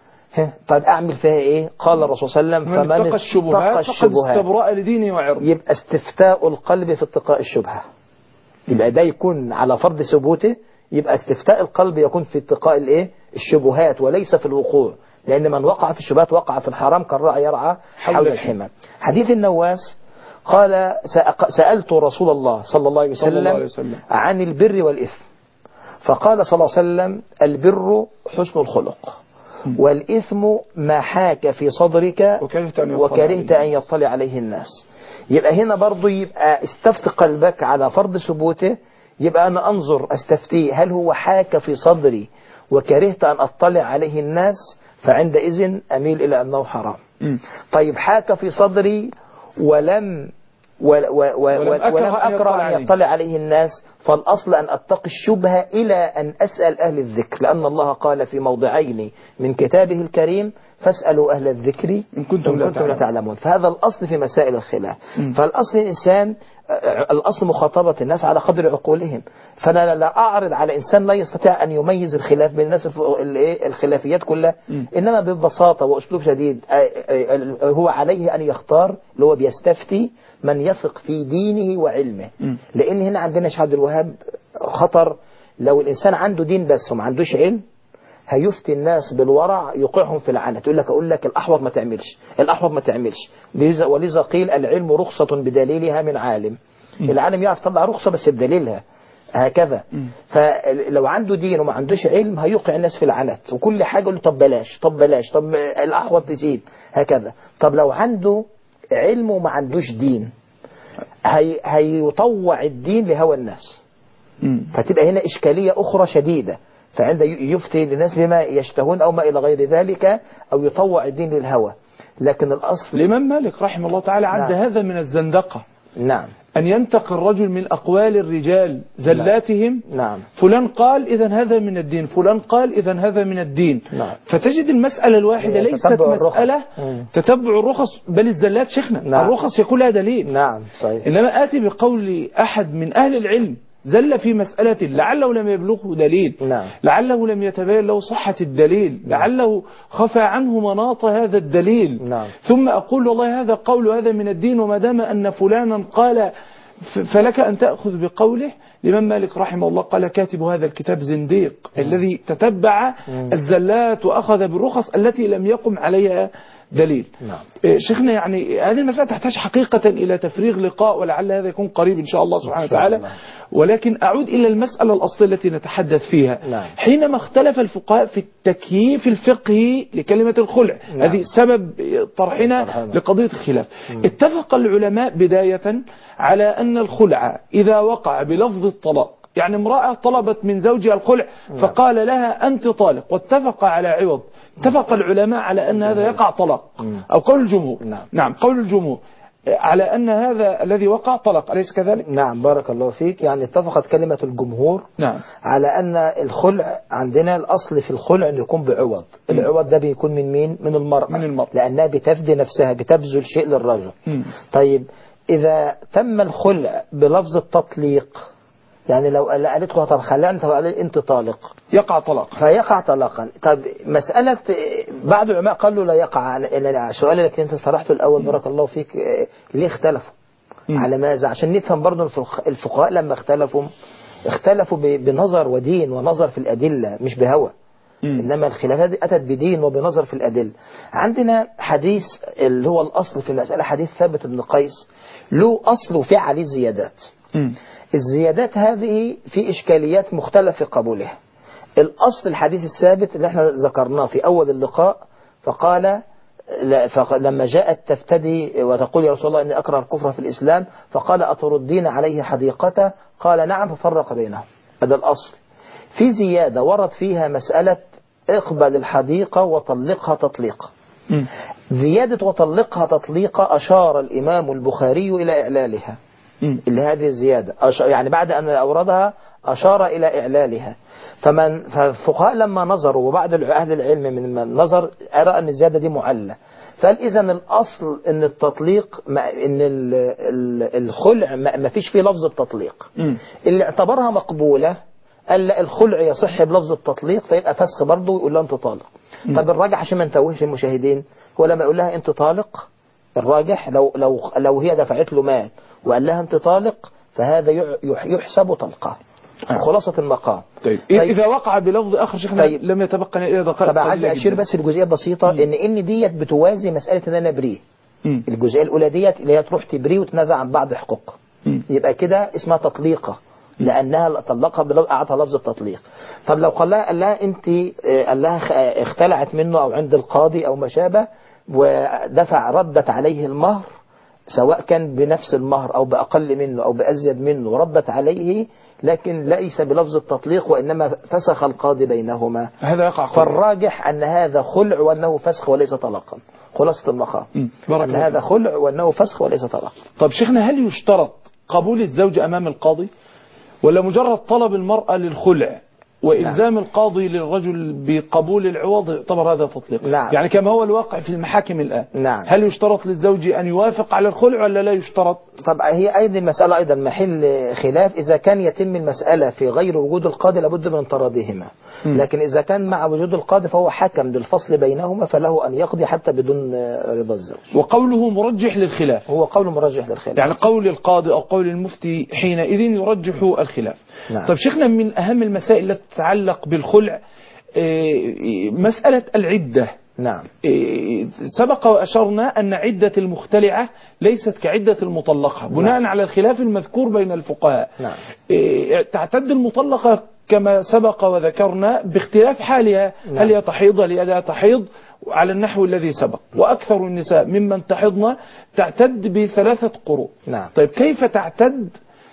طيب أعمل فيها إيه؟ قال الرسول صلى الله عليه وسلم: فمن اتقى الشبهات فقد استبرأ لدينه وعرضه. يبقى استفتاء القلب في اتقاء الشبهة، يبقى ده يكون على فرض ثبوته، يبقى استفتاء القلب يكون في اتقاء الايه؟ الشبهات وليس في الوقوع، لأن من وقع في الشبهات وقع في الحرام كالراعي يرعى حول الحمى. حديث النواس قال: سألت رسول الله صلى الله عليه وسلم عن البر والإثم، فقال صلى الله عليه وسلم: البر حسن الخلق، والإثم ما حاك في صدرك وكرهت أن يطلع عليه الناس. يبقى هنا برضو يبقى استفت قلبك على فرض ثبوته، يبقى أنا أنظر أستفتيه هل هو حاك في صدري وكرهت أن أطلع عليه الناس، فعندئذ أميل إلى أنه حرام. طيب حاك في صدري ولم أكره أن يطلع عليه الناس، فالأصل أن أتقي الشبهة إلى أن أسأل أهل الذكر، لأن الله قال في موضعين من كتابه الكريم: فاسألوا أهل الذكر إن كنتم لا تعلمون. فهذا الأصل في مسائل الخلاف. فالأصل الإنسان، الأصل مخاطبة الناس على قدر عقولهم، فأنا لا أعرض على إنسان لا يستطيع أن يميز الخلاف بين الناس الخلافيات كلها، إنما ببساطة وأسلوب شديد هو عليه أن يختار، اللي هو بيستفتي من يثق في دينه وعلمه. لأن هنا عندنا شيخ عبد الوهاب خطر، لو الإنسان عنده دين بس وما عندوش علم هيفتي الناس بالورع يوقعهم في العنة، تقول لك أقول لك الأحوط ما تعملش، الأحوط ما تعملش، ولذا قيل: العلم رخصة بدليلها من عالم. العالم يعرف طلع رخصة بس بدليلها، هكذا. فلو عنده دين وما عندوش علم هيوقع الناس في العنت، وكل حاجة يقول له طب بلاش طب بلاش، طب الأحوط تزيد، هكذا. طب لو عنده علم وما عندوش دين هيطوع الدين لهوى الناس، فتبقى هنا إشكالية أخرى شديدة. فعند يفتي للناس بما يشتهون أو ما إلى غير ذلك، أو يطوع الدين للهوى. لكن الأصل الإمام مالك رحمه الله تعالى عد هذا من الزندقة. نعم. أن ينتقي الرجل من أقوال الرجال زلاتهم. نعم. فلان قال إذن هذا من الدين، فلان قال إذن هذا من الدين. نعم. فتجد المسألة الواحدة ليست مسألة تتبع الرخص، بل الزلات شيخنا. نعم. الرخص يكون لها دليل. نعم صحيح. إنما آتي بقول أحد من أهل العلم زل في مسألة لعله لم يبلغه دليل. نعم. لعله لم يتبين له صحة الدليل. نعم. لعله خفى عنه مناط هذا الدليل. نعم. ثم أقول والله هذا قول هذا من الدين، وما دام أن فلانا قال فلك أن تأخذ بقوله. الإمام مالك رحمه الله قال: كاتب هذا الكتاب زنديق الذي تتبع الزلات وأخذ بالرخص التي لم يقم عليها دليل. نعم. شيخنا يعني هذه المسألة تحتاج حقيقة إلى تفريغ لقاء، ولعل هذا يكون قريب إن شاء الله سبحانه وتعالى. ولكن أعود إلى المسألة الأصلية التي نتحدث فيها. نعم. حينما اختلف الفقهاء في التكييف الفقهي لكلمة الخلع. نعم. هذه سبب طرحنا لقضية الخلاف. اتفق العلماء بداية على أن الخلع إذا وقع بلفظ الطلاق يعني امرأة طلبت من زوجها الخلع فقال لها أنت طالق واتفق على عوض. اتفق العلماء على أن هذا يقع طلاق، أو قول الجمهور. نعم قول الجمهور على أن هذا الذي وقع طلاق، أليس كذلك؟ نعم بارك الله فيك. يعني اتفقت كلمة الجمهور نعم على أن الخلع عندنا الأصل في الخلع أن يكون بعوض. العوض ده بيكون من مين؟ من المرأة، من المرأة، لأنها بتفدي نفسها، بتبذل شيء للرجل. طيب إذا تم الخلع بلفظ التطليق، يعني لو قالت له طب خلعني، طب قال انت طالق، يقع طلاق، فيقع طلاقا. طب مسألة بعض العلماء قالوا لا يقع. السؤال اللي انت صرحته الأول بارك الله فيك، ليه اختلفوا؟ على ماذا؟ عشان نفهم برضه الفقهاء لما اختلفوا بنظر ودين ونظر في الأدلة، مش بهوى. إنما الخلافات أتت بدين وبنظر في الأدلة. عندنا حديث اللي هو الأصل في المسألة، حديث ثابت بن قيس، له أصل وفي عليه زيادات. الزيادات هذه في إشكاليات مختلف في قبولها. الأصل الحديث الثابت اللي احنا ذكرناه في أول اللقاء، فقال لما جاءت تفتدي وتقول يا رسول الله إني أكره الكفر في الإسلام، فقال أتردين عليه حديقته؟ قال نعم، ففرق بينهم. هذا الأصل. في زيادة ورد فيها مسألة اقبل الحديقة وطلقها تطليقا. زيادة وطلقها تطليقا أشار الإمام البخاري إلى إعلالها، اللي هذه الزيادة يعني بعد أن أوردها أشار إلى إعلالها. فالفقهاء لما نظروا وبعض أهل العلم من النظر أرى أن الزيادة دي معلة. فإذا الأصل أن التطليق أن الخلع ما فيش فيه لفظ التطليق. اللي اعتبرها مقبولة قال لا، الخلع يصح بلفظ التطليق، فيبقى فسخ برضه، يقول لها أنت طالق. طب الراجح عشان ما نتوهش المشاهدين، هو لما يقول لها أنت طالق، الراجح لو هي دفعت له مال وقال لها أنت طالق، فهذا يحسب طلقة. خلاصة المقام. طيب إذا وقع بلفظ آخر شيخنا لم يتبقى إلا دقائق. طب عايز أشير بس لجزئية بسيطة، إن ديت بتوازي مسألة إن أنا بريه. الجزئية الأولى ديت اللي هي تروح تبريه وتنازع عن بعض حقوق، يبقى كده اسمها تطليقة، لأنها طلقها أعطى لفظ التطليق. طب لو قال لها أنت، قال لها اختلعت منه أو عند القاضي أو ما شابه، ردت عليه المهر، سواء كان بنفس المهر أو بأقل منه أو بأزيد منه، ردت عليه، لكن ليس بلفظ التطليق، وإنما فسخ القاضي بينهما، هذا يقع خلع. فالراجح أن هذا خلع وأنه فسخ وليس طلاقا. خلاصة المقام أن هذا خلع وأنه فسخ وليس طلاق. طب شيخنا، هل يشترط قبول الزوج أمام القاضي، ولا مجرد طلب المرأة للخلع وإلزام القاضي للرجل بقبول العوض يعتبر هذا تطليق؟ يعني كما هو الواقع في المحاكم الآن. هل يشترط للزوج أن يوافق على الخلع ولا لا يشترط؟ طبعا هي أيضا المسألة أيضا محل خلاف. إذا كان يتم المسألة في غير وجود القاضي لابد من انطرادهما، لكن إذا كان مع وجود القاضي فهو حكم للفصل بينهما، فله أن يقضي حتى بدون رضا الزوج. وقوله مرجح للخلاف، هو قول مرجح للخلاف، يعني قول القاضي أو قول المفتي حينئذ يرجح الخلاف. طيب شيخنا، من أهم المسائل التي تتعلق بالخلع مسألة العدة. سبق وأشرنا أن عدة المختلعة ليست كعدة المطلقة بناء على الخلاف المذكور بين الفقهاء. تعتد المطلقة كما سبق وذكرنا باختلاف حالها، هل هي تحيض هل لا تحيض، على النحو الذي سبق. وأكثر النساء ممن تحضن تعتد ب3 قروء. طيب كيف تعتد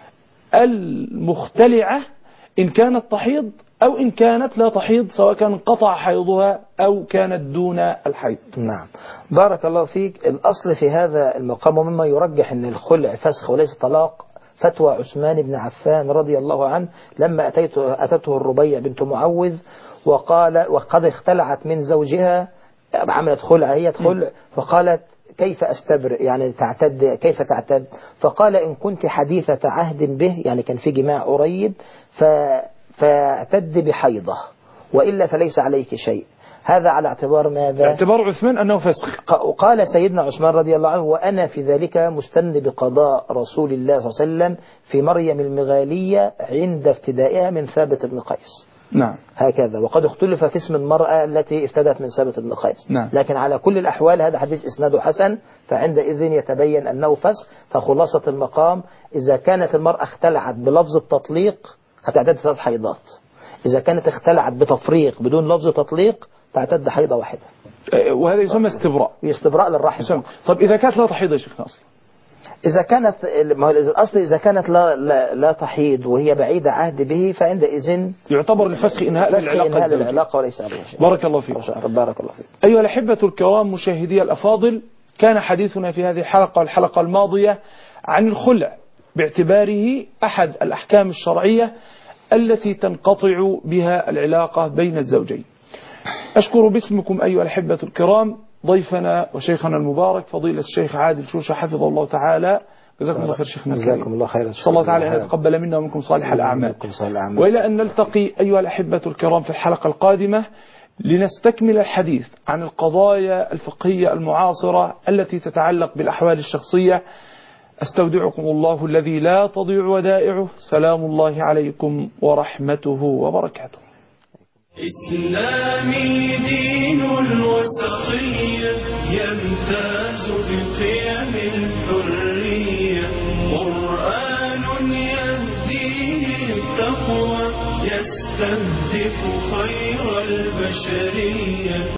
المختلعة إن كانت تحيض أو إن كانت لا تحيض، سواء كان انقطع حيضها أو كانت دون الحيض؟ بارك الله فيك. الأصل في هذا المقام ومما يرجح أن الخلع فسخ وليس طلاق فتوى عثمان بن عفان رضي الله عنه، لما أتته الربيع بنت معوذ وقد اختلعت من زوجها، عملت خلع، هي خلع، فقالت كيف أستبرئ، يعني تعتد، كيف تعتد؟ فقال إن كنت حديثة عهد به، يعني كان في جماع قريب، فاعتد بحيضة، وإلا فليس عليك شيء. هذا على اعتبار ماذا؟ اعتبار عثمان أنه فسخ. وقال سيدنا عثمان رضي الله عنه وأنا في ذلك مستن بقضاء رسول الله صلى الله عليه وسلم في مريم المغالية عند افتدائها من ثابت بن قيس. هكذا. وقد اختلف في اسم المرأة التي افتدت من ثابت بن قيس. لكن على كل الأحوال هذا حديث إسناده حسن، فعندئذ يتبين أنه فسخ. فخلاصة المقام، إذا كانت المرأة اختلعت بلفظ التطليق هتعتد 3 حيضات. إذا كانت اختلعت بتفريق بدون لفظ تطليق تعتد حيضة واحدة، وهذا يسمى استبراء. استبراء للرحم. طب إذا كانت لا تحيض يا شيخنا أصلا؟ إذا كانت الأصل إذا كانت لا تحيض وهي بعيدة عهد به فعندئذ يعتبر الفسخ إنهاء العلاقة وليس عليها شيء. بارك الله فيك. بارك الله فيك. أيها الأحبة الكرام مشاهدي الأفاضل، كان حديثنا في هذه الحلقة والحلقة الماضية عن الخلع باعتباره أحد الأحكام الشرعية التي تنقطع بها العلاقة بين الزوجين. أشكر باسمكم أيها الأحبة الكرام ضيفنا وشيخنا المبارك فضيلة الشيخ عادل شوشة حفظه الله تعالى. جزاكم الله خير شيخنا الكريم. جزاكم الله خيرا. صلى الله تعالى أن يتقبل منا ومنكم صالح الأعمال. وإلى أن نلتقي أيها الأحبة الكرام في الحلقة القادمة لنستكمل الحديث عن القضايا الفقهية المعاصرة التي تتعلق بالأحوال الشخصية. أستودعكم الله الذي لا تضيع ودائعه. سلام الله عليكم ورحمته وبركاته. إسلامي دين الوسطية يمتاز بقيم الحرية، قرآن يهديه التقوى يستهدف خير البشرية.